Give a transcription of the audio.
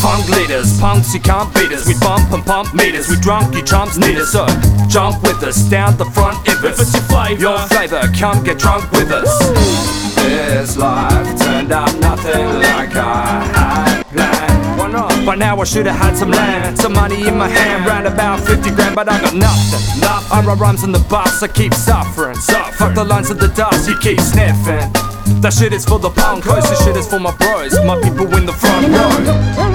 Funk leaders, punks, you can't beat us. We bump and pump meters, we drunk, you chumps need us. So jump with us, down the front if it's your flavor, come get drunk with us. This life turned out nothing like I had planned. Why not? By now I should have had some land, some money in my hand, round about 50 grand, but I got nothing. I write rhymes on the bus, I keep suffering. Fuck the lines of the dust, you keep sniffing. That shit is for the punk, this shit is for my bros, my people in the front row.